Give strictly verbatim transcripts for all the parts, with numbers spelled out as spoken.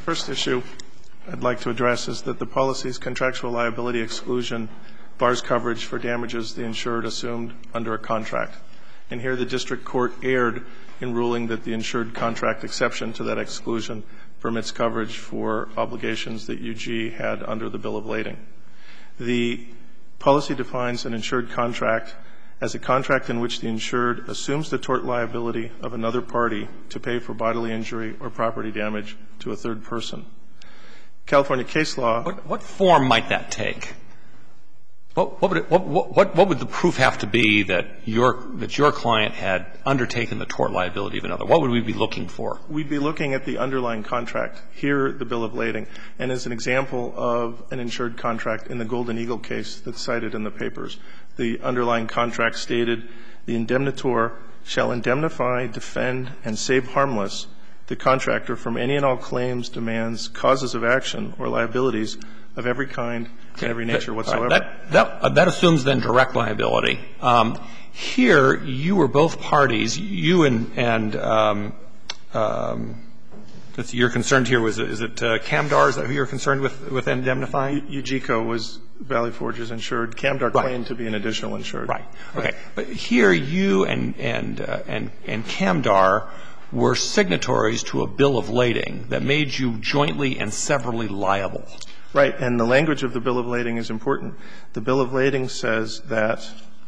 first issue I'd like to address is that the policy's contractual liability exclusion bars coverage for damages the insured assumed under a contract. And here the district court erred in ruling that the insured contract exception to that exclusion permits coverage for obligations that U G had under the bill of lading. The policy defines an insured contract as a contract in which the insured assumes the tort liability of another party to pay for bodily injury or property damage to a third person. California case law. What, what form might that take? What, what, would it, what, what, what would the proof have to be that your, that your client had undertaken the tort liability of another? What would we be looking for? We'd be looking at the underlying contract, here the bill of lading, and as an example of an insured contract in the Golden Eagle case that's cited in the papers. The underlying contract stated, the indemnitor shall indemnify, defend, and save harmless the contractor from any and all claims, demands, causes of action, or liabilities of every kind and every nature whatsoever. That, that, uh, that assumes then direct liability. Um, here, you were both parties. You and, and um, um, you're concerned here, was it, is it uh, Camdar? Is that who you're concerned with, with indemnifying? U G C O was Valley Forge's insured. Camdar right. claimed to be an additional insured. Right. Okay. But here, you and, and, uh, and, and Camdar were signatories to a bill of lading that made you jointly and severally liable. Right. And the language of the bill of lading is important. The bill of lading says that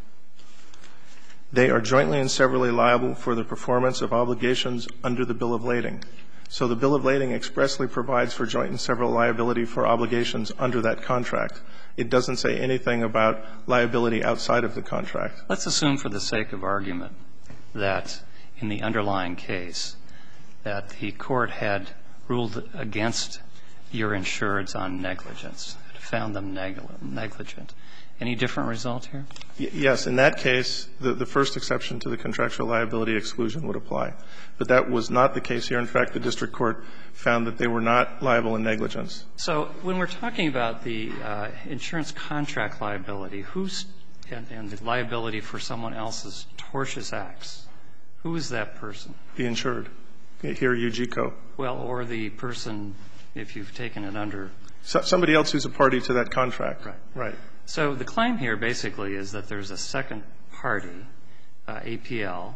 they are jointly and severally liable for the performance of obligations under the bill of lading. So the bill of lading expressly provides for joint and several liability for obligations under that contract. It doesn't say anything about liability outside of the contract. Let's assume for the sake of argument that in the underlying case that the court had ruled against your insureds on negligence, found them negligent. Any different result here? Yes. In that case, the, the first exception to the contractual liability exclusion would apply. But that was not the case here. In fact, the district court found that they were not liable in negligence. So when we're talking about the uh, insurance contract liability, who's and, and the liability for someone else's tortious acts, who is that person? The insured. Here, U G C O. Well, or the person, if you've taken it under. So, somebody else who's a party to that contract. Right. Right. So the claim here basically is that there's a second party, uh, A P L,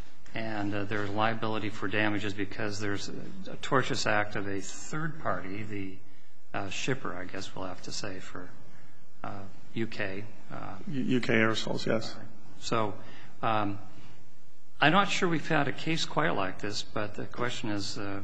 and uh, there's liability for damages because there's a, a tortious act of a third party, the uh, shipper, I guess we'll have to say, for uh, U K. Uh, U K Aerosols, yes. So um, I'm not sure we've had a case quite like this, but the question is, uh,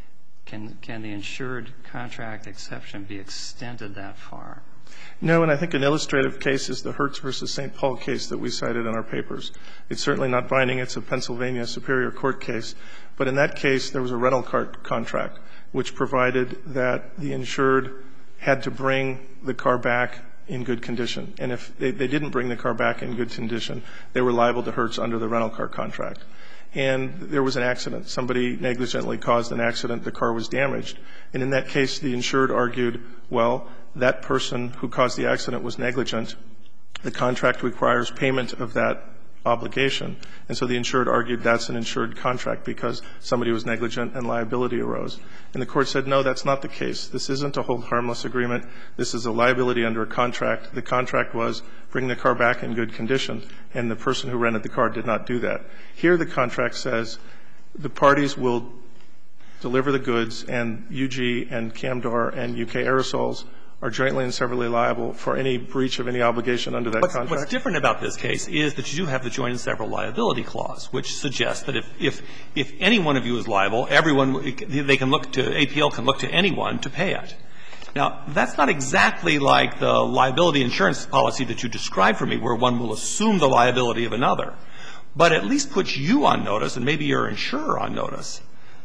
can, can the insured contract exception be extended that far? No, and I think an illustrative case is the Hertz versus Saint Paul case that we cited in our papers. It's certainly not binding. It's a Pennsylvania Superior Court case. But in that case, there was a rental car contract which provided that the insured had to bring the car back in good condition. And if they, they didn't bring the car back in good condition, they were liable to Hertz under the rental car contract. And there was an accident. Somebody negligently caused an accident. The car was damaged. And in that case, the insured argued, well, that person who caused the accident was negligent. The contract requires payment of that obligation. And so the insured argued that's an insured contract because somebody was negligent and liability arose. And the court said, no, that's not the case. This isn't a hold harmless agreement. This is a liability under a contract. The contract was bring the car back in good condition, and the person who rented the car did not do that. Here the contract says the parties will deliver the goods, and U G and Camdar and U K Aerosols are jointly and severally liable for any breach of any obligation under that what's, contract. What's different about this case is that you do have the joint and several liability clause, which suggests that if, if, if any one of you is liable, everyone, they can look to, A P L can look to anyone to pay it. Now, that's not exactly like the liability insurance policy that you described for me, where one will assume the liability of another, but at least puts you on notice, and maybe your insurer on notice,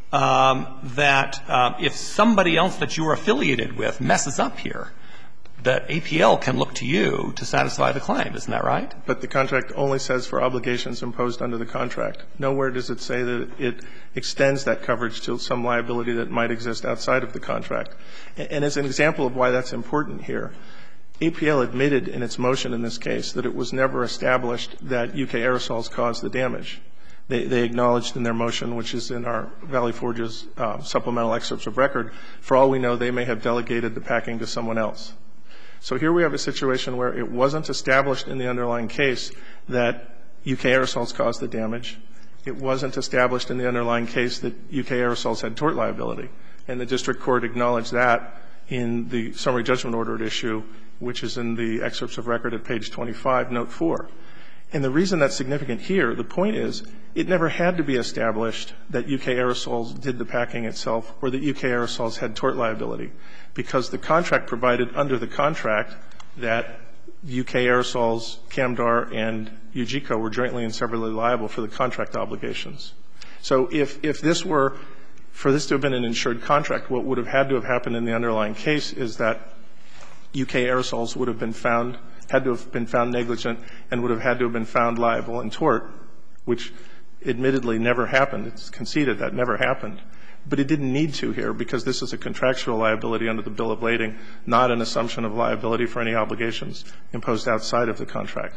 Um, that uh, if somebody else that you are affiliated with messes up here, that A P L can look to you to satisfy the claim. Isn't that right? But the contract only says for obligations imposed under the contract. Nowhere does it say that it extends that coverage to some liability that might exist outside of the contract. And as an example of why that's important here, A P L admitted in its motion in this case that it was never established that U K Aerosols caused the damage. They, they acknowledged in their motion, which is in our Valley Forge's uh, supplemental excerpts of record, for all we know, they may have delegated the packing to someone else. So here we have a situation where it wasn't established in the underlying case that U K Aerosols caused the damage. It wasn't established in the underlying case that U K Aerosols had tort liability. And the district court acknowledged that in the summary judgment order at issue, which is in the excerpts of record at page twenty-five, note four. And the reason that's significant here, the point is, it never had to be established that U K Aerosols did the packing itself or that U K Aerosols had tort liability, because the contract provided under the contract that U K Aerosols, Camdar, and U G C O were jointly and severally liable for the contract obligations. So if, if this were, for this to have been an insured contract, what would have had to have happened in the underlying case is that U K Aerosols would have been found, had to have been found negligent and would have had to have been found liable in tort, which admittedly never happened. It's conceded that never happened. But it didn't need to here because this is a contractual liability under the bill of lading, not an assumption of liability for any obligations imposed outside of the contract.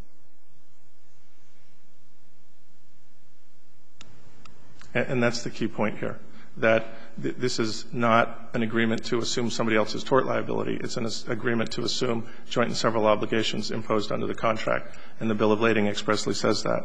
And that's the key point here, that this is not an agreement to assume somebody else's tort liability. It's an agreement to assume joint and several obligations imposed under the contract, and the bill of lading expressly says that.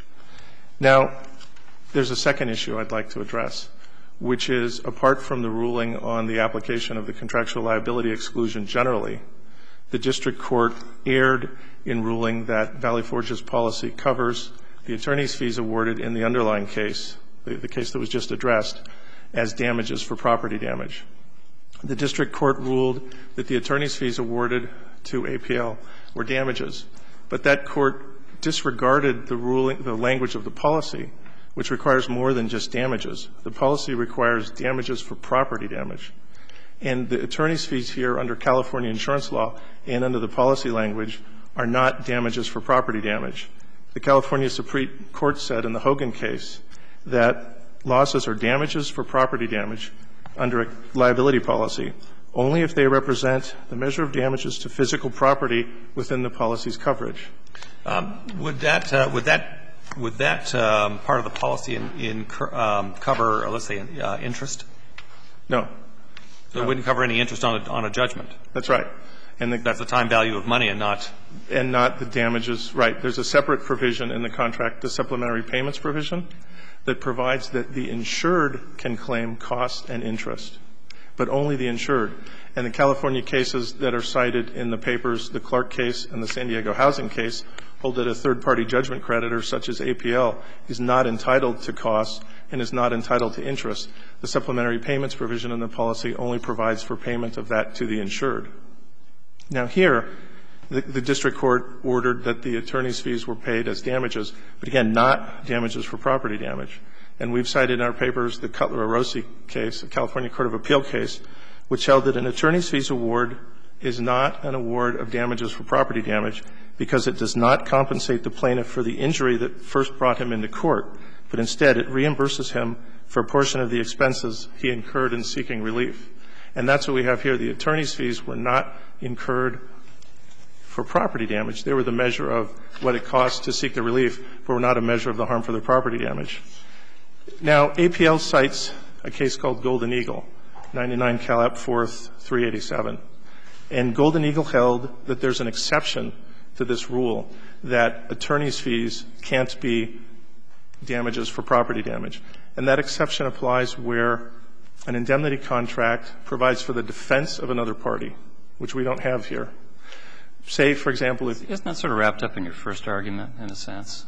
Now, there's a second issue I'd like to address, which is, apart from the ruling on the application of the contractual liability exclusion generally, the district court erred in ruling that Valley Forge's policy covers the attorney's fees awarded in the underlying case, the, the case that was just addressed, as damages for property damage. The district court ruled that the attorney's fees awarded to A P L were damages, but that court disregarded the ruling, the language of the policy, which requires more than just damages. The policy requires damages for property damage. And the attorney's fees here under California insurance law and under the policy language are not damages for property damage. The California Supreme Court said in the Hogan case that losses are damages for property damage under a liability policy only if they represent the measure of damages to physical property within the policy's coverage. Um, would that uh, would that would that um, part of the policy in, in um, cover, or let's say, uh, interest? No. So no. it wouldn't cover any interest on a, on a judgment. That's right. And the, that's the time value of money and not and not the damages. Right. There's a separate provision in the contract, the supplementary payments provision, that provides that the insured can claim costs and interest, but only the insured. And the California cases that are cited in the papers, the Clark case and the San Diego housing case, hold that a third-party judgment creditor, such as A P L, is not entitled to costs and is not entitled to interest. The supplementary payments provision in the policy only provides for payment of that to the insured. Now here, the, the district court ordered that the attorney's fees were paid as damages, but again, not damages for property damage. And we've cited in our papers the Cutler-Rossi case, a California Court of Appeal case, which held that an attorney's fees award is not an award of damages for property damage because it does not compensate the plaintiff for the injury that first brought him into court, but instead it reimburses him for a portion of the expenses he incurred in seeking relief. And that's what we have here. The attorney's fees were not incurred for property damage. They were the measure of what it costs to seek the relief, but were not a measure of the harm for the property damage. Now, A P L cites a case called Golden Eagle, ninety-nine Calap fourth, three eighty-seven. And Golden Eagle held that there's an exception to this rule, that attorney's fees can't be damages for property damage. And that exception applies where an indemnity contract provides for the defense of another party, which we don't have here. Say, for example, if... Isn't that sort of wrapped up in your first argument, in a sense?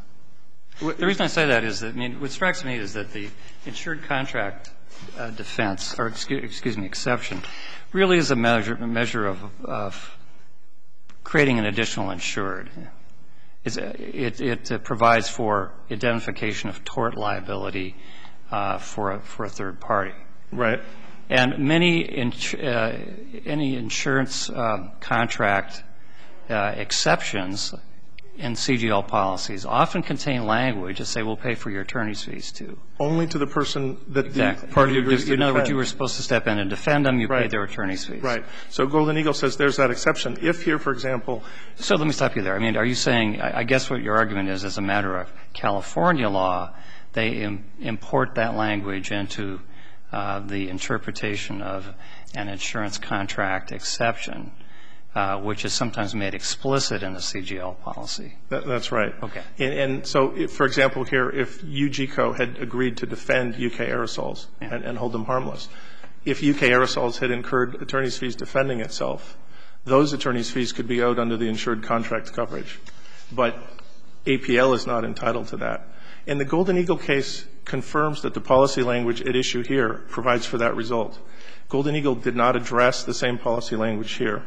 The reason I say that is that, I mean, what strikes me is that the insured contract uh, defense, or excuse, excuse me, exception, really is a measure, a measure of, of creating an additional insured. It's, it it uh, provides for identification of tort liability uh, for, a, for a third party. Right. And many, ins uh, any insurance uh, contract uh, exceptions in C G L policies often contain language that say we'll pay for your attorney's fees, too. Only to the person that exactly. the party agrees to In other defend. words, you were supposed to step in and defend them. You right. paid their attorney's fees. Right. So Golden Eagle says there's that exception. If here, for example – So let me stop you there. I mean, are you saying – I guess what your argument is, as a matter of California law, they im- import that language into uh, the interpretation of an insurance contract exception, Uh, which is sometimes made explicit in the C G L policy. That, that's right. Okay. And, and so, if, for example, here, if U G C O had agreed to defend U K Aerosols yeah. and, and hold them harmless, if U K Aerosols had incurred attorney's fees defending itself, those attorney's fees could be owed under the insured contract coverage. But A P L is not entitled to that. And the Golden Eagle case confirms that the policy language at issue here provides for that result. Golden Eagle did not address the same policy language here,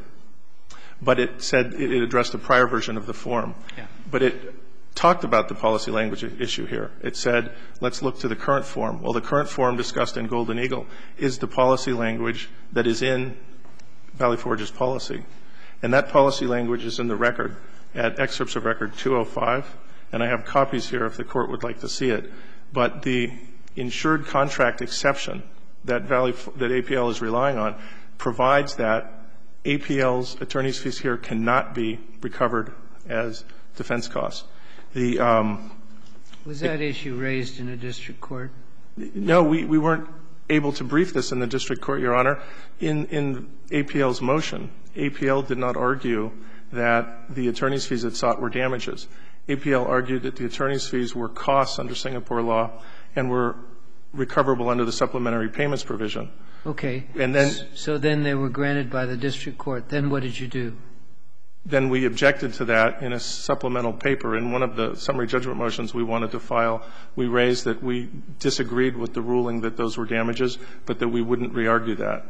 but it said it addressed a prior version of the form. Yeah. But it talked about the policy language issue here. It said, let's look to the current form. Well, the current form discussed in Golden Eagle is the policy language that is in Valley Forge's policy. And that policy language is in the record at excerpts of record two oh five. And I have copies here if the Court would like to see it. But the insured contract exception that Valley, that A P L is relying on provides that A P L's attorney's fees here cannot be recovered as defense costs. The, um, Was that it, issue raised in a district court? No, we, we weren't able to brief this in the district court, Your Honor. In, in A P L's motion, A P L did not argue that the attorney's fees it sought were damages. A P L argued that the attorney's fees were costs under Singapore law and were recoverable under the supplementary payments provision. Okay. And then so then they were granted by the district court. Then what did you do? Then we objected to that in a supplemental paper. In one of the summary judgment motions we wanted to file, we raised that we disagreed with the ruling that those were damages, but that we wouldn't re-argue that.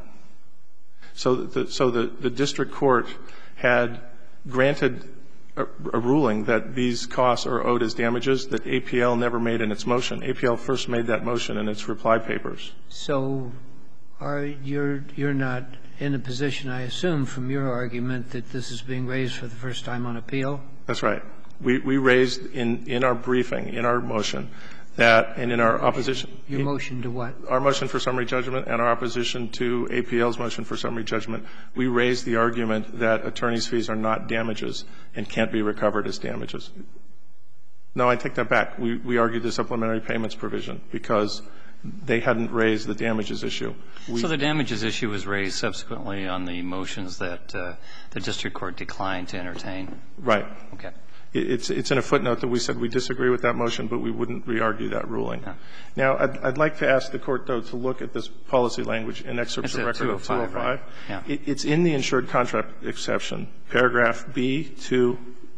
So the, so the, the district court had granted a, a ruling that these costs are owed as damages that A P L never made in its motion. A P L first made that motion in its reply papers. So are you're you're not in a position, I assume, from your argument, that this is being raised for the first time on appeal? That's right. We, we raised in, in our briefing, in our motion, that, and in our opposition. Your motion to what? Our motion for summary judgment and our opposition to A P L's motion for summary judgment, we raised the argument that attorney's fees are not damages and can't be recovered as damages. No, I take that back. We, we argued the supplementary payments provision because they hadn't raised the damages issue. We, so the damages issue was raised subsequently on the motions that uh, the district court declined to entertain? Right. Okay. It, it's, it's in a footnote that we said we disagree with that motion, but we wouldn't re-argue that ruling. Yeah. Now, I'd, I'd like to ask the Court, though, to look at this policy language in excerpts of record of two oh five. Right? Yeah. It, it's in the insured contract exception, paragraph B two,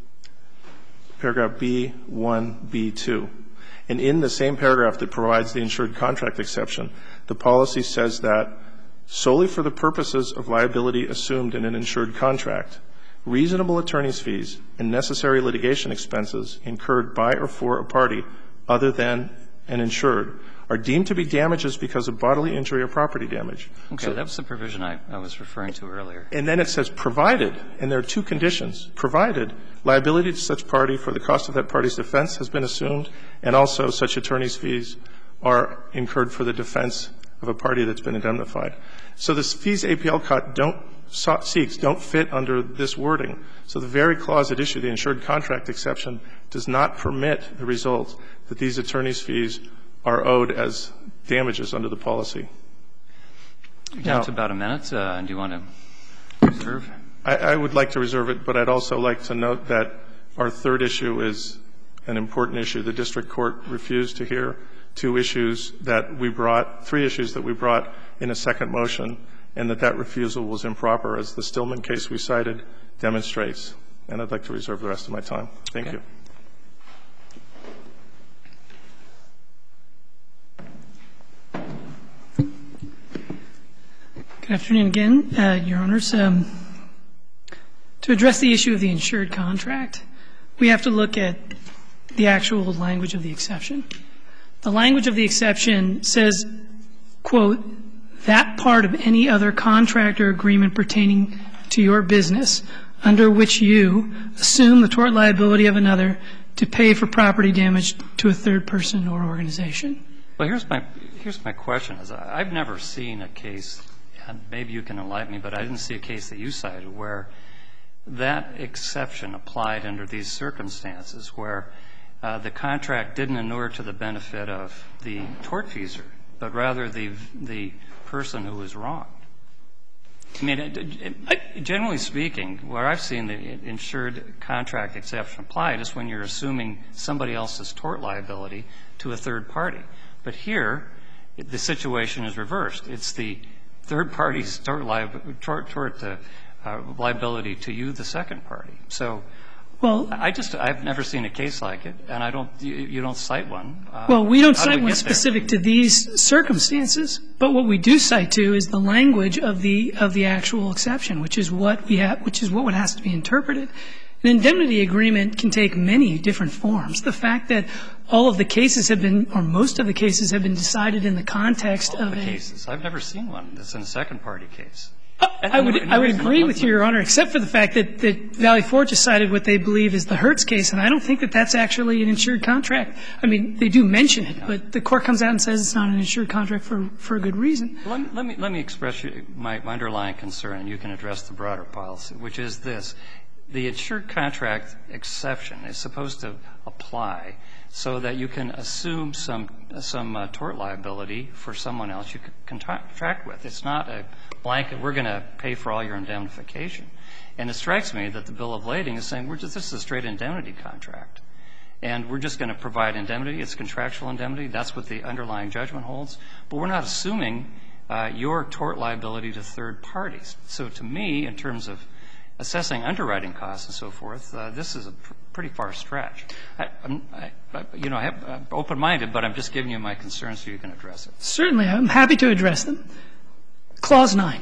paragraph B one, B two. And in the same paragraph that provides the insured contract exception, the policy says that solely for the purposes of liability assumed in an insured contract, reasonable attorney's fees and necessary litigation expenses incurred by or for a party other than an insured are deemed to be damages because of bodily injury or property damage. Okay. So that was the provision I, I was referring to earlier. And then it says provided, and there are two conditions, provided liability to such party for the cost of that party's defense has been assumed, and also such attorney's fees are incurred for the defense of a party that's been indemnified. So the fees A P L cut don't seeks don't fit under this wording. So the very clause at issue, the insured contract exception, does not permit the result that these attorney's fees are owed as damages under the policy. Now, it's about a minute. Uh, do you want to reserve? I, I would like to reserve it, but I'd also like to note that our third issue is an important issue. The district court refused to hear two issues that we brought, three issues that we brought in a second motion, and that that refusal was improper, as the Stillman case we cited demonstrates. And I'd like to reserve the rest of my time. Thank okay. you. Good afternoon again, uh, Your Honors. Um, to address the issue of the insured contract, we have to look at the actual language of the exception. The language of the exception says, quote, that part of any other contract or agreement pertaining to your business under which you assume the tort liability of another to pay for property damage to a third person or organization. Well, here's my here's my question. Is I've never seen a case, and maybe you can enlighten me, but I didn't see a case that you cited where that exception applied under these circumstances, where uh, the contract didn't inure to the benefit of the tortfeasor, but rather the the person who was wronged. I mean, it, it, generally speaking, where I've seen the insured contract exception applied is when you're assuming somebody else's tort liability to a third party. But here, the situation is reversed. It's the third party's tort, li- tort, tort uh, uh, liability to you, the second party. So Well, I just, I've never seen a case like it, and I don't, you, you don't cite one. Uh, well, we don't how do cite we one get there? specific to these circumstances, but what we do cite to is the language of the of the actual exception, which is what we have, which is what has to be interpreted. An indemnity agreement can take many different forms. The fact that all of the cases have been, or most of the cases have been decided in the context All of the a cases. I've never seen one that's in a second party case. I would I would agree with you, Your Honor, except for the fact that, that Valley Forge decided what they believe is the Hertz case, and I don't think that that's actually an insured contract. I mean, they do mention it, but the court comes out and says it's not an insured contract for, for a good reason. Let me, let me, let me express my, my underlying concern, and you can address the broader policy, which is this. The insured contract exception is supposed to apply so that you can assume some, some uh, tort liability for someone else you contract with. It's not a blanket, we're going to pay for all your indemnification. And it strikes me that the bill of lading is saying we're just, this is a straight indemnity contract. And we're just going to provide indemnity. It's contractual indemnity. That's what the underlying judgment holds. But we're not assuming uh, your tort liability to third parties. So to me, in terms of assessing underwriting costs and so forth, uh, this is a pr- pretty far stretch. I, I'm, I, you know, I have, I'm open-minded, but I'm just giving you my concerns so you can address it. Certainly. I'm happy to address them. Clause nine.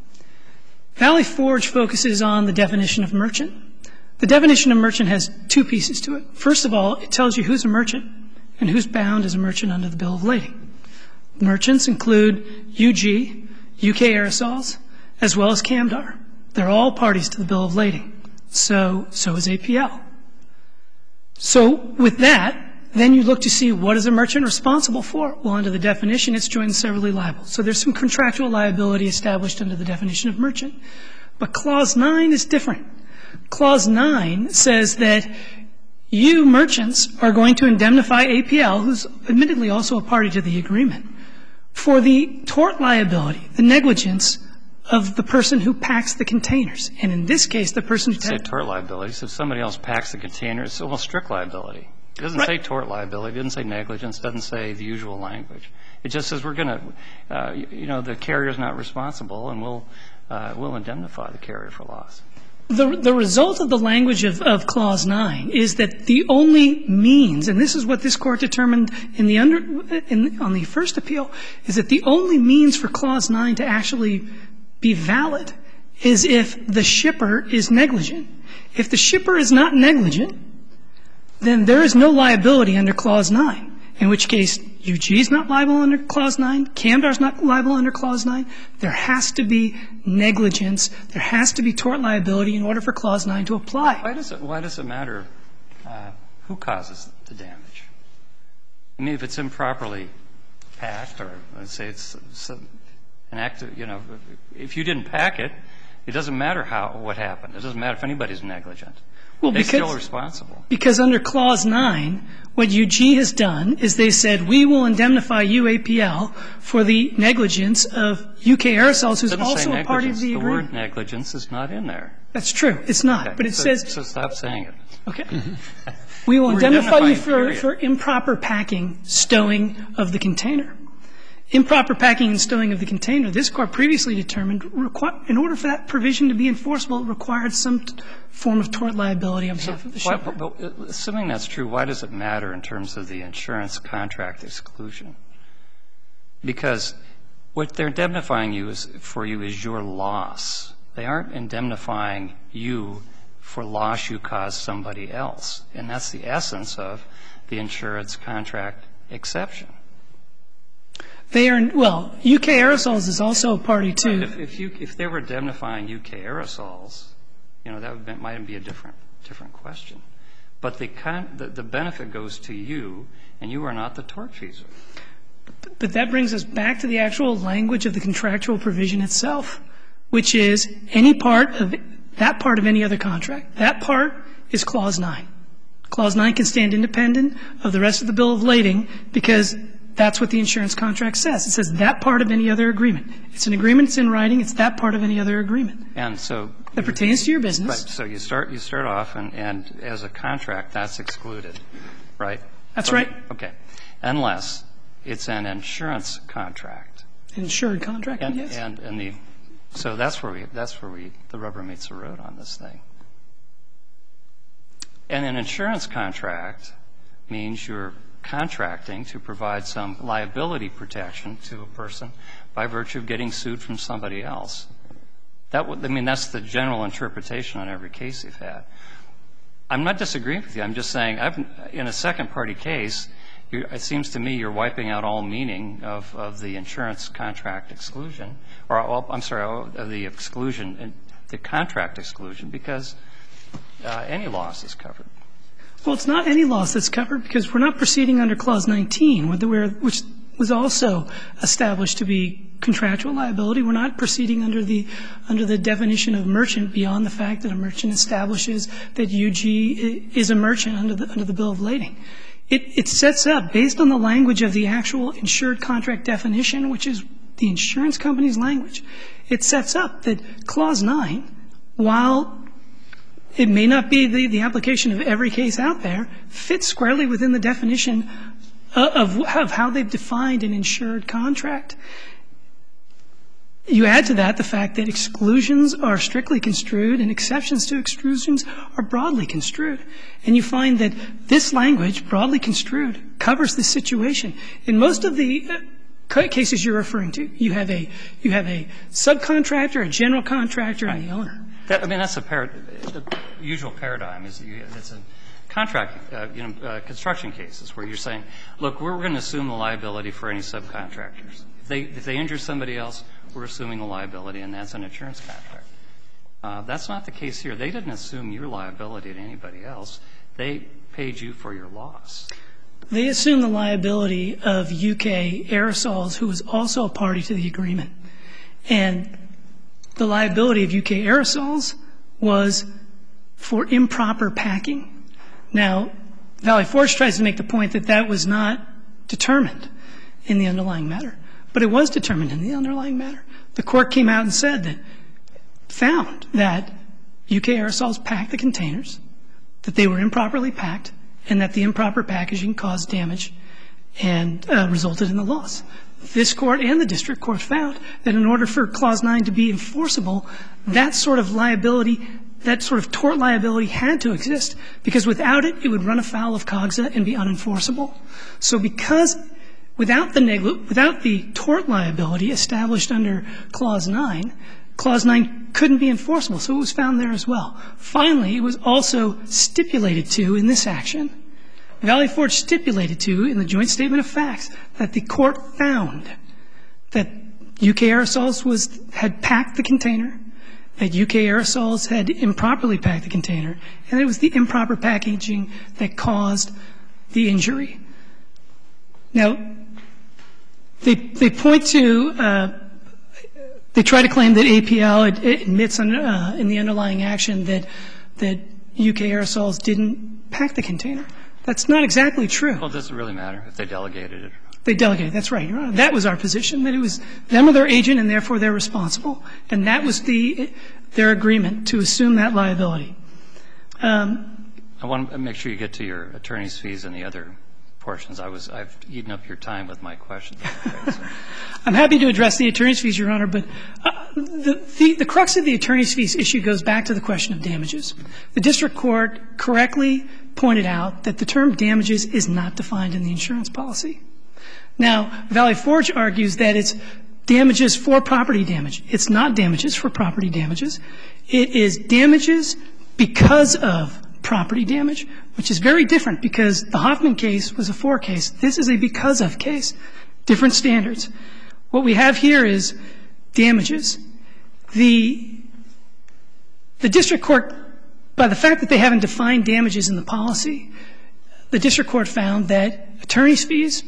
Valley Forge focuses on the definition of merchant. The definition of merchant has two pieces to it. First of all, it tells you who's a merchant and who's bound as a merchant under the bill of lading. Merchants include U G, U K Aerosols, as well as Camdar. They're all parties to the bill of lading. So, so is A P L. So with that, then you look to see what is a merchant responsible for. Well, under the definition, it's joint and severally liable. So there's some contractual liability established under the definition of merchant. But Clause nine is different. Clause nine says that you merchants are going to indemnify A P L, who's admittedly also a party to the agreement, for the tort liability, the negligence of the person who packs the containers. And in this case, the person who Say tort liability. So if somebody else packs the containers, it's almost strict liability. It doesn't Right. say tort liability. It doesn't say negligence. It doesn't say the usual language. It just says we're going to, uh, you know, the carrier's not responsible, and we'll, uh, we'll indemnify the carrier for loss. The, the result of the language of, of Clause nine is that the only means, and this is what this Court determined in the under, in, on the first appeal, is that the only means for Clause nine to actually be valid is if the shipper is negligent. If the shipper is not negligent, then there is no liability under Clause nine, in which case U G is not liable under Clause nine, Camdar is not liable under Clause nine. There has to be negligence. There has to be tort liability in order for Clause nine to apply. Why does it, why does it matter uh, who causes the damage? I mean, if it's improperly packed, or let's say it's some, an act of, you know, if you didn't pack it, it doesn't matter how, what happened. It doesn't matter if anybody's negligent. Well, They're because, still responsible. Because under Clause nine, what U G has done is they said, we will indemnify you, A P L, for the negligence of U K Aerosols, who's It doesn't also say a party of the negligence. agreement. The word negligence is not in there. That's true. It's not. Okay. But it so, says, So stop saying it. okay. We will We're indemnify you indemnifying, for, period. for improper packing, stowing of the container. Improper packing and stowing of the container, this Court previously determined, requ- in order for that provision to be enforceable, it required some t- form of tort liability on behalf of the Why, shipper. but, but assuming that's true, why does it matter in terms of the insurance contract exclusion? Because what they're indemnifying you is, for you is your loss. They aren't indemnifying you for loss you caused somebody else. And that's the essence of the insurance contract exception. They are, well, U K Aerosols is also a party, too. If, if, you, if they were indemnifying U K Aerosols, you know, that would be, might be a different different question. But the, con, the the benefit goes to you, and you are not the tortfeasor. But that brings us back to the actual language of the contractual provision itself, which is any part of that part of any other contract. That part is Clause nine. Clause nine can stand independent of the rest of the bill of lading because that's what the insurance contract says. It says that part of any other agreement. It's an agreement. It's in writing. It's that part of any other agreement. And so that pertains to your business. Right. So you start you start off, and, and as a contract, that's excluded, right? That's so, right. Okay. Unless it's an insurance contract. Insured contract, and, yes. And and the so that's where we that's where we the rubber meets the road on this thing. And an insurance contract means you're contracting to provide some liability protection to a person by virtue of getting sued from somebody else. That would, I mean, that's the general interpretation on every case you've had. I'm not disagreeing with you. I'm just saying, I've, in a second-party case, you, it seems to me you're wiping out all meaning of, of the insurance contract exclusion, or all, I'm sorry, of the exclusion, the contract exclusion, because uh, any loss is covered. Well, it's not any loss that's covered because we're not proceeding under Clause nineteen, which was also established to be contractual liability. We're not proceeding under the under the definition of merchant beyond the fact that a merchant establishes that U G is a merchant under the under the bill of lading. It, it sets up, based on the language of the actual insured contract definition, which is the insurance company's language, it sets up that Clause nine, while it may not be the, the application of every case out there, fits squarely within the definition of, of how they've defined an insured contract. You add to that the fact that exclusions are strictly construed and exceptions to exclusions are broadly construed. And you find that this language, broadly construed, covers this situation. In most of the cases you're referring to, you have a you have a subcontractor, a general contractor, and the owner. That, I mean, that's a par- the usual paradigm. Is you, it's a contract, uh, you know, uh, construction cases where you're saying, look, we're going to assume the liability for any subcontractors. If they if they injure somebody else, we're assuming the liability, and that's an insurance contract. Uh, that's not the case here. They didn't assume your liability to anybody else. They paid you for your loss. They assumed the liability of U K Aerosols, who was also a party to the agreement. And the liability of U K Aerosols was for improper packing. Now, Valley Forge tries to make the point that that was not determined in the underlying matter. But it was determined in the underlying matter. The court came out and said that, found that U K Aerosols packed the containers, that they were improperly packed, and that the improper packaging caused damage and uh, resulted in the loss. This court and the district court found that in order for Clause nine to be enforceable, that sort of liability, that sort of tort liability had to exist, because without it, it would run afoul of COGSA and be unenforceable. So because without the negli- without the tort liability established under Clause nine, Clause nine couldn't be enforceable, so it was found there as well. Finally, it was also stipulated to in this action. Valley Forge stipulated to in the joint statement of facts that the court found that U K Aerosols was, had packed the container, that U K Aerosols had improperly packed the container, and it was the improper packaging that caused the injury. Now, they, they point to, uh, they try to claim that A P L admits under, uh, in the underlying action that, that U K Aerosols didn't pack the container. That's not exactly true. Well, does it really matter if they delegated it? They delegated. That's right, Your Honor. That was our position, that it was them or their agent, and therefore they're responsible. And that was the, their agreement to assume that liability. Um, I want to make sure you get to your attorney's fees and the other portions. I was, I've eaten up your time with my questions. I'm happy to address the attorney's fees, Your Honor, but uh, the, the, the crux of the attorney's fees issue goes back to the question of damages. The district court correctly pointed out that the term damages is not defined in the insurance policy. Now, Valley Forge argues that it's damages for property damage. It's not damages for property damages. It is damages because of property damage, which is very different because the Hoffman case was a for case. This is a because of case. Different standards. What we have here is damages. The The district court, by the fact that they haven't defined damages in the policy, the district court found that attorney's fees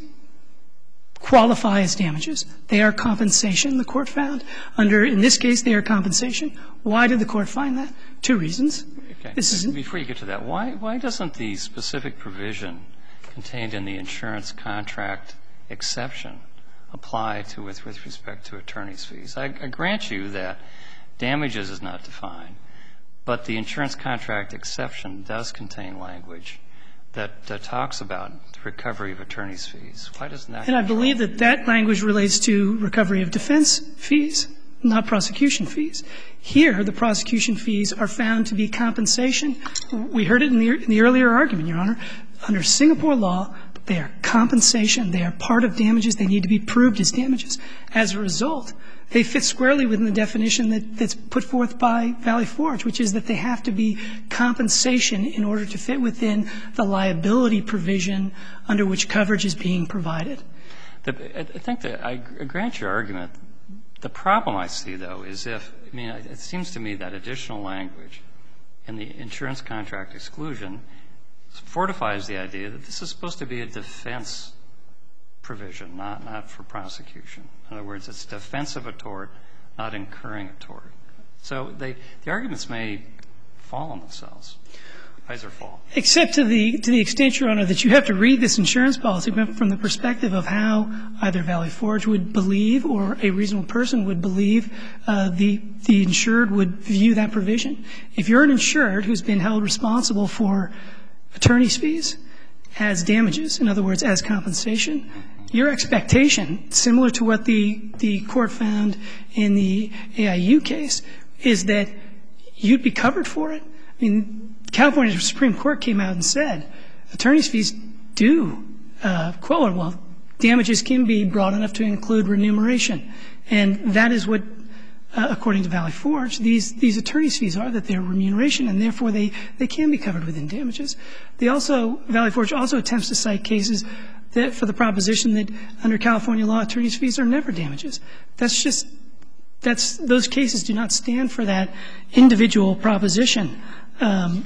qualify as damages. They are compensation, the court found. Under, in this case, they are compensation. Why did the court find that? Two reasons. Okay. This is Before you get to that, why, why doesn't the specific provision contained in the insurance contract exception apply to with, with respect to attorney's fees? I, I grant you that damages is not defined, but the insurance contract exception does contain language that uh, talks about the recovery of attorney's fees. Why doesn't that? And I believe that that language relates to recovery of defense fees, not prosecution fees. Here, the prosecution fees are found to be compensation. We heard it in the, in the earlier argument, Your Honor. Under Singapore law, they are compensation. They are part of damages. They need to be proved as damages. As a result, they fit squarely within the definition that, that's put forth by Valley Forge, which is that they have to be compensation in order to fit within the liability provision under which coverage is being provided. The, I think that I grant your argument. The problem I see, though, is if, I mean, it seems to me that additional language in the insurance contract exclusion fortifies the idea that this is supposed to be a defense provision, not, not for prosecution. In other words, it's defense of a tort, not incurring a tort. So they, the arguments may fall on themselves. Rise or fall. Except to the, to the extent, Your Honor, that you have to read this insurance policy from the perspective of how either Valley Forge would believe or a reasonable person would believe uh, the, the insured would view that provision. If you're an insured who's been held responsible for attorney's fees as damages, in other words, as compensation, your expectation, similar to what the, the court found in the A I U case, is that you'd be covered for it. I mean, California Supreme Court came out and said attorney's fees do, uh, quote, well, damages can be broad enough to include remuneration. And that is what, uh, according to Valley Forge, these, these attorney's fees are, that they're remuneration, and therefore they, they can be covered within damages. They also, Valley Forge also attempts to cite cases that for the proposition that under California law, attorney's fees are never damages. That's just, that's, those cases do not stand for that individual proposition. Um,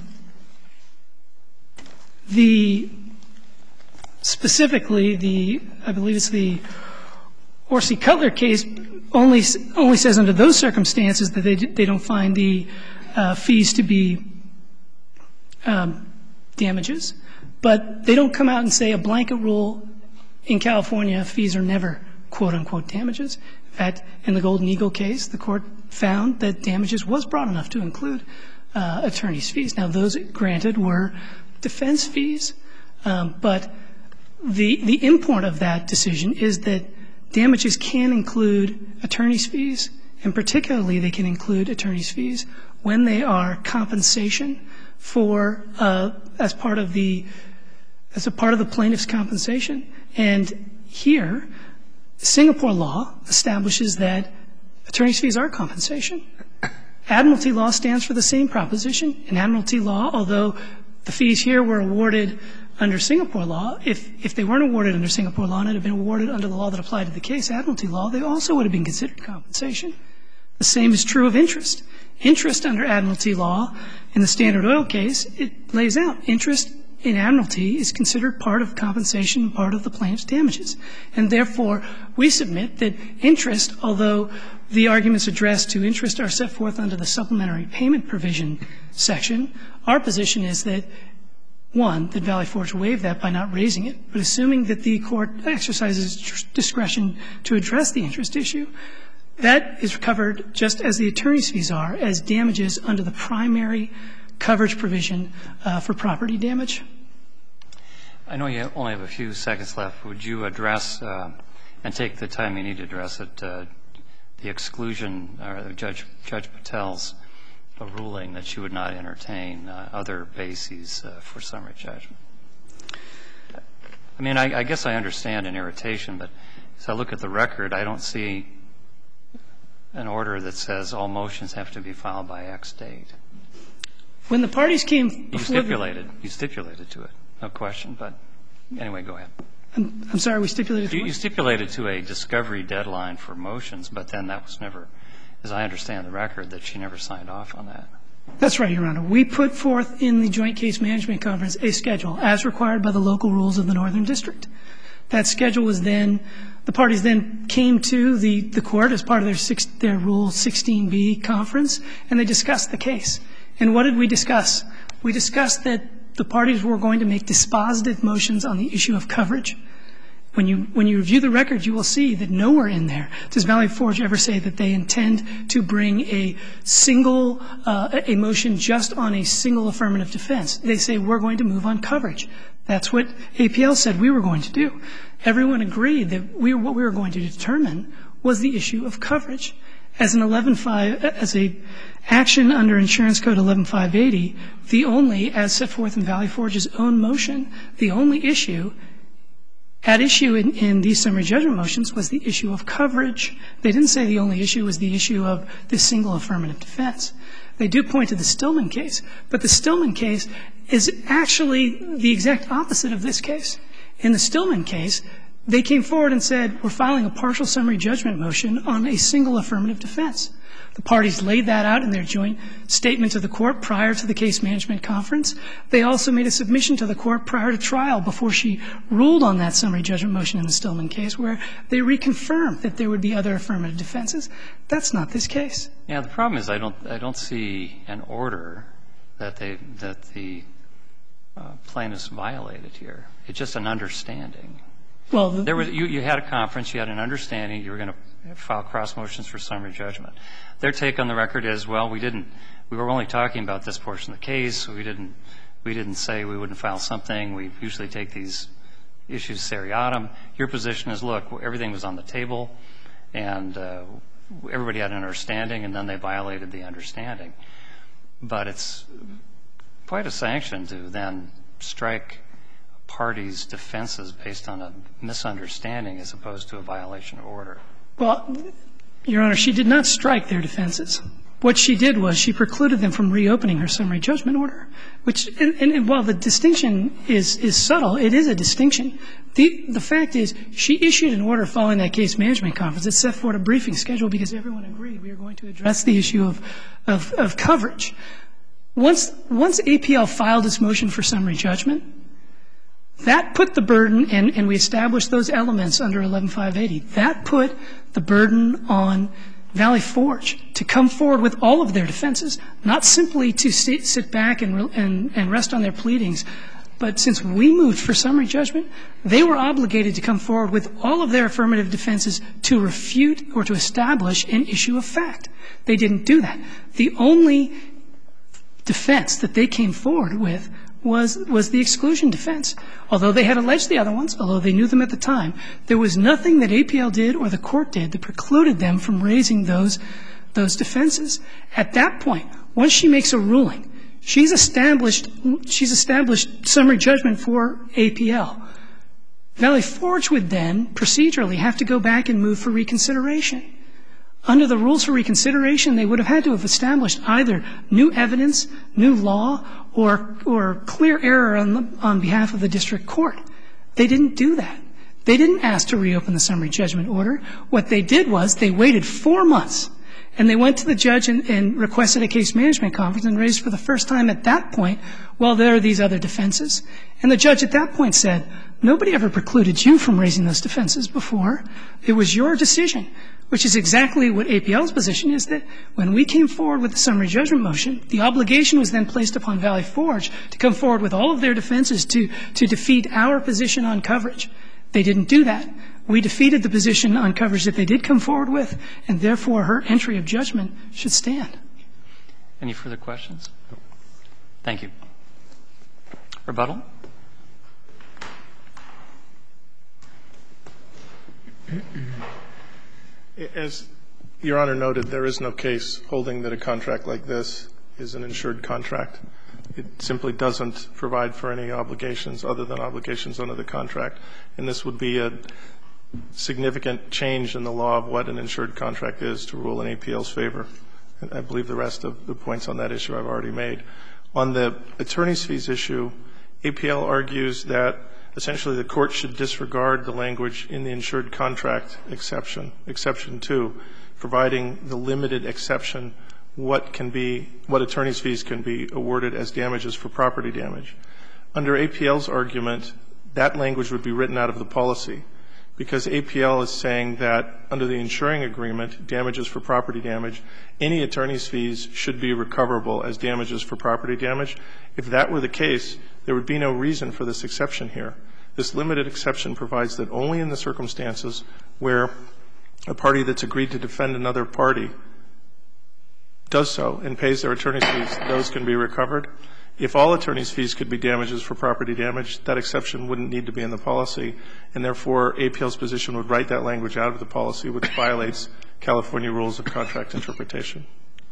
the, specifically, the, I believe it's the Orsi Cutler case only, only says under those circumstances that they, they don't find the uh, fees to be um, damages. But they don't come out and say a blanket rule in California, fees are never, quote, unquote, damages. In fact, in the Golden Eagle case, the court found that damages was broad enough to include uh, attorney's fees. Now, those granted were defense fees, um, but the, the import of that decision is that damages can include attorney's fees, and particularly they can include attorney's fees when they are compensation for, uh, as part of the, as a part of the plaintiff's compensation. And here, Singapore law establishes that attorney's fees are compensation. Admiralty law stands for the same proposition. In Admiralty law, although the fees here were awarded under Singapore law, if, if they weren't awarded under Singapore law and it had been awarded under the law that applied to the case, Admiralty law, they also would have been considered compensation. The same is true of interest. Interest under Admiralty law, in the Standard Oil case, it lays out interest in Admiralty is considered part of compensation, part of the plaintiff's damages. And therefore, we submit that interest, although the arguments addressed to interest are set forth under the supplementary payment provision section, our position is that, one, that Valley Forge waived that by not raising it, but assuming that the court exercises discretion to address the interest issue, that is covered just as the attorney's fees are, as damages under the primary coverage provision uh, for property damage. I know you only have a few seconds left. Would you address, uh, and take the time you need to address it, uh, the exclusion, or Judge, Judge Patel's uh, ruling that you would not entertain uh, other bases uh, for summary judgment? I mean, I, I guess I understand an irritation, but as I look at the record, I don't see an order that says all motions have to be filed by X date. When the parties came before You stipulated. You stipulated to it. No question. But anyway, go ahead. I'm, I'm sorry, we stipulated to you, what? you stipulated to a discovery deadline for motions, but then that was never, as I understand the record, that she never signed off on that. That's right, Your Honor. We put forth in the Joint Case Management Conference a schedule as required by the local rules of the Northern District. That schedule was then, the parties then came to the, the court as part of their, six, their Rule sixteen B conference, and they discussed the case. And what did we discuss? We discussed that the parties were going to make dispositive motions on the issue of coverage. When you, when you review the record, you will see that nowhere in there does Valley Forge ever say that they intend to bring a single, uh, a motion just on a single affirmative defense. They say we're going to move on coverage. That's what A P L said we were going to do. Everyone agreed that we, what we were going to determine was the issue of coverage. As an eleven five, as a action under Insurance Code eleven five eighty, the only, as set forth in Valley Forge's own motion, the only issue at issue in, in these summary judgment motions was the issue of coverage. They didn't say the only issue was the issue of this single affirmative defense. They do point to the Stillman case, but the Stillman case is actually the exact opposite of this case. In the Stillman case, they came forward and said, we're filing a partial summary judgment motion on a single affirmative defense. The parties laid that out in their joint statement to the court prior to the case management conference. They also made a submission to the court prior to trial before she ruled on that summary judgment motion in the Stillman case, where they reconfirmed that there would be other affirmative defenses. That's not this case. Yeah, the problem is I don't, I don't see an order that they, that the uh, plaintiffs violated here. It's just an understanding. Well, the, there was, you, you had a conference, you had an understanding, you were going to file cross motions for summary judgment. Their take on the record is, well, we didn't, we were only talking about this portion of the case. We didn't, we didn't say we wouldn't file something. We usually take these issues seriatim. Your position is, look, everything was on the table, and uh, everybody had an understanding, and then they violated the understanding. But it's quite a sanction to then strike parties' defenses based on a misunderstanding as opposed to a violation of order. Well, Your Honor, she did not strike their defenses. What she did was she precluded them from reopening her summary judgment order, which, and, and while the distinction is, is subtle, it is a distinction. The, the fact is she issued an order following that case management conference that set forth a briefing schedule because everyone agreed we were going to address the issue of, of, of coverage. Once, once A P L filed its motion for summary judgment, that put the burden, and, and we established those elements under eleven five eighty, that put the burden on Valley Forge to come forward with all of their defenses, not simply to sit, sit back and, and, and rest on their pleadings, but since we moved for summary judgment, they were obligated to come forward with all of their affirmative defenses to refute or to establish an issue of fact. They didn't do that. The only defense that they came forward with was, was the exclusion defense. Although they had alleged the other ones, although they knew them at the time, there was nothing that A P L did or the court did that precluded them from raising those, those defenses. At that point, once she makes a ruling, she's established, she's established summary judgment for A P L. Valley Forge would then procedurally have to go back and move for reconsideration. Under the rules for reconsideration, they would have had to have established either new evidence, new law, or, or clear error on, the, on behalf of the district court. They didn't do that. They didn't ask to reopen the summary judgment order. What they did was they waited four months, and they went to the judge and, and requested a case management conference and raised for the first time at that point, well, there are these other defenses. And the judge at that point said, nobody ever precluded you from raising those defenses before. It was your decision. Which is exactly what A P L's position is, that when we came forward with the summary judgment motion, the obligation was then placed upon Valley Forge to come forward with all of their defenses to, to defeat our position on coverage. They didn't do that. We defeated the position on coverage that they did come forward with, and therefore her entry of judgment should stand. Any further questions? Thank you. Rebuttal? As Your Honor noted, there is no case holding that a contract like this is an insured contract. It simply doesn't provide for any obligations other than obligations under the contract. And this would be a significant change in the law of what an insured contract is to rule in A P L's favor. And I believe the rest of the points on that issue I've already made. On the attorney's fees issue, A P L argues that essentially the court should disregard the language in the insured contract exception, exception two, providing the limited exception what can be, what attorney's fees can be awarded as damages for property damage. Under A P L's argument, that language would be written out of the policy, because A P L is saying that under the insuring agreement, damages for property damage, any attorney's fees should be recoverable as damages for property damage. If that were the case, there would be no reason for this exception here. This limited exception provides that only in the circumstances where a party that's agreed to defend another party does so and pays their attorney's fees, those can be recovered. If all attorney's fees could be damages for property damage, that exception wouldn't need to be in the policy, and therefore A P L's position would write that language out of the policy, which violates California rules of contract interpretation.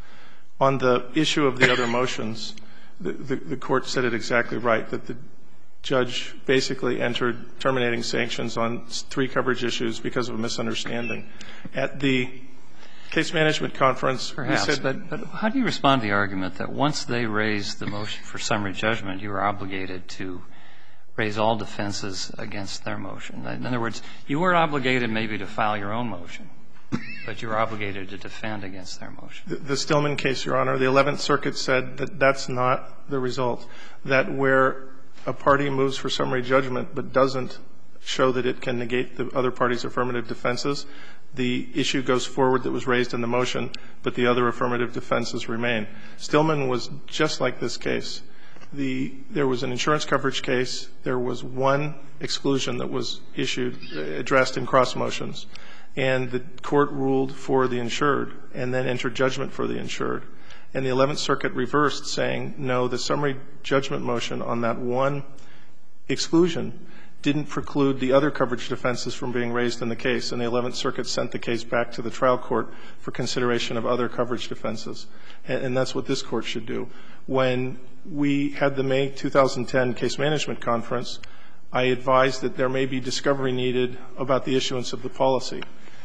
On the issue of the other motions, the, the, the Court said it exactly right, that the judge basically entered terminating sanctions on three coverage issues because of a misunderstanding. At the case management conference, Perhaps, we said, but, but how do you respond to the argument that once they raised the motion for summary judgment, you were obligated to raise all defenses against their motion? In other words, you were obligated maybe to file your own motion, but you were obligated to defend against their motion. The, the Stillman case, Your Honor, the eleventh Circuit said that that's not the result, that where a party moves for summary judgment but doesn't show that it can negate the other party's affirmative defenses, the issue goes forward that was raised in the motion, but the other affirmative defenses remain. Stillman was just like this case. The, there was an insurance coverage case. There was one exclusion that was issued, addressed in cross motions, and the Court ruled for the insured and then entered judgment for the insured. And the eleventh Circuit reversed, saying, no, the summary judgment motion on that one exclusion didn't preclude the other coverage defenses from being raised in the case, and the eleventh Circuit sent the case back to the trial court for consideration of other coverage defenses. And, and that's what this Court should do. When we had the May two thousand ten case management conference, I advised that there may be discovery needed about the issuance of the policy,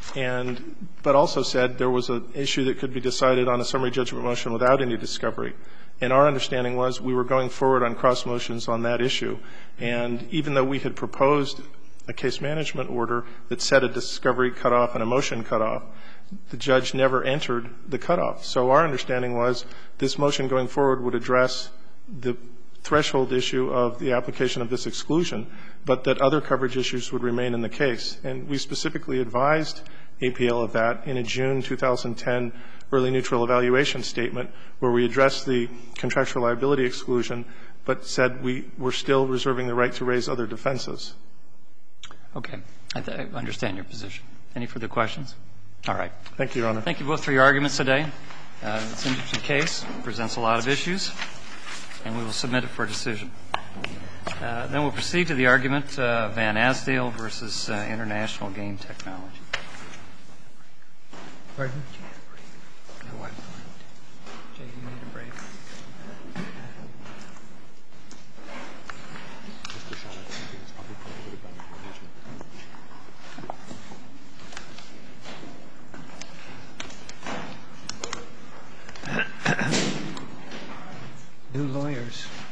and but also said there was an issue that could be decided on a summary judgment motion without any discovery. And our understanding was we were going forward on cross motions on that issue. And even though we had proposed a case management order that set a discovery cutoff and a motion cutoff, the judge never entered the cutoff. So our understanding was this motion going forward would address the threshold issue of the application of this exclusion, but that other coverage issues would remain in the case. And we specifically advised A P L of that in a June two thousand ten early neutral evaluation statement where we addressed the contractual liability exclusion, but said we were still reserving the right to raise other defenses. Okay. I, th- I understand your position. Any further questions? All right. Thank you, Your Honor. Thank you both for your arguments today. Uh, it's an interesting case. It presents a lot of issues, and we will submit it for decision. Uh, then we'll proceed to the argument uh, Van Asdale versus uh, International Game Technology. Pardon? Jay, you need a break. New lawyers.